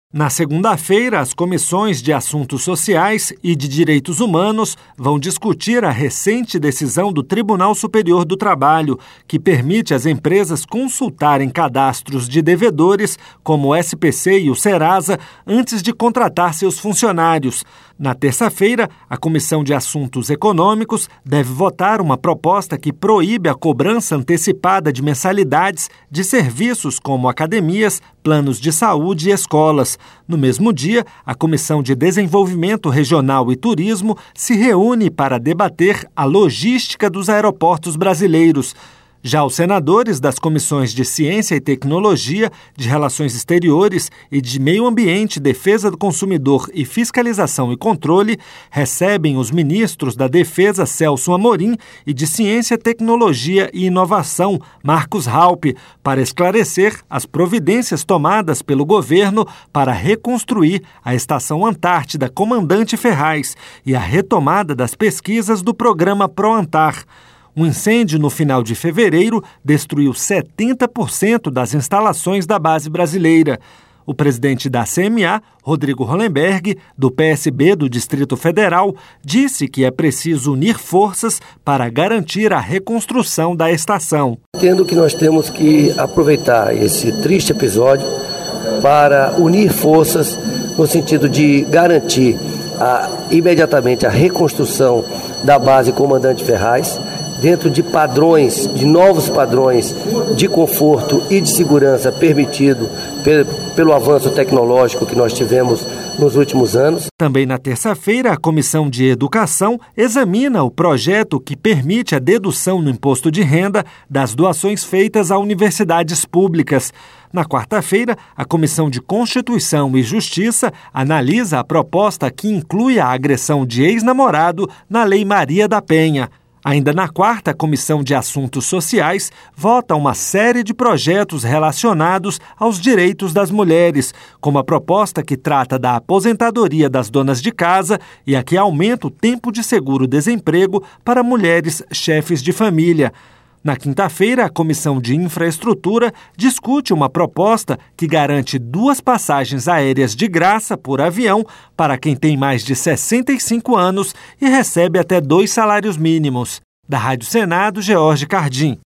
Na segunda-feira, as comissões de Assuntos Sociais e de Direitos Humanos vão discutir a recente decisão do Tribunal Superior do Trabalho, que permite às empresas consultarem cadastros de devedores, como o SPC e o Serasa, antes de contratar seus funcionários. Na terça-feira, a Comissão de Assuntos Econômicos deve votar uma proposta que proíbe a cobrança antecipada de mensalidades de serviços como academias, planos de saúde e escolas. No mesmo dia, a Comissão de Desenvolvimento Regional e Turismo se reúne para debater a logística dos aeroportos brasileiros. Já os senadores das comissões de Ciência e Tecnologia, de Relações Exteriores e de Meio Ambiente, Defesa do Consumidor e Fiscalização e Controle recebem os ministros da Defesa, Celso Amorim, e de Ciência, Tecnologia e Inovação, Marcos Raupp, para esclarecer as providências tomadas pelo governo para reconstruir a Estação Antártida Comandante Ferraz e a retomada das pesquisas do programa ProAntar. Um incêndio no final de fevereiro destruiu 70% das instalações da base brasileira. O presidente da CMA, Rodrigo Hollenberg, do PSB do Distrito Federal, disse que é preciso unir forças para garantir a reconstrução da estação. Entendo que nós temos que aproveitar esse triste episódio para unir forças no sentido de garantir imediatamente a reconstrução da base Comandante Ferraz, dentro de padrões, de novos padrões de conforto e de segurança permitido pelo avanço tecnológico que nós tivemos nos últimos anos. Também na terça-feira, a Comissão de Educação examina o projeto que permite a dedução no imposto de renda das doações feitas a universidades públicas. Na quarta-feira, a Comissão de Constituição e Justiça analisa a proposta que inclui a agressão de ex-namorado na Lei Maria da Penha. Ainda na quarta, a Comissão de Assuntos Sociais vota uma série de projetos relacionados aos direitos das mulheres, como a proposta que trata da aposentadoria das donas de casa e a que aumenta o tempo de seguro-desemprego para mulheres chefes de família. Na quinta-feira, a Comissão de Infraestrutura discute uma proposta que garante 2 passagens aéreas de graça por avião para quem tem mais de 65 anos e recebe até 2 salários mínimos. Da Rádio Senado, George Cardim.